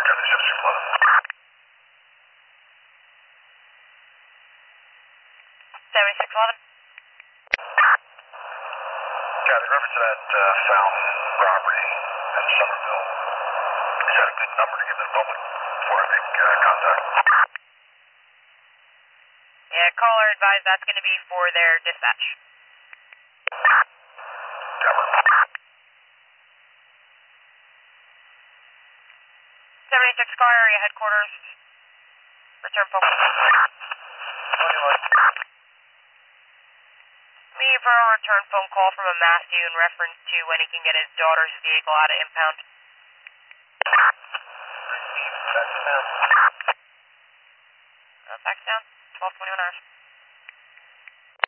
$7611. Yeah, the reference to that found property at Somerville. Is that a good number to give to the public before I make contact? Yeah, caller advised that's going to be for their dispatch. 76 car area headquarters. Return phone. 21. Leave for a return phone call from a Matthew in reference to when he can get his daughter's vehicle out of impound. Received. Fax down. Fax down. 1221 hours.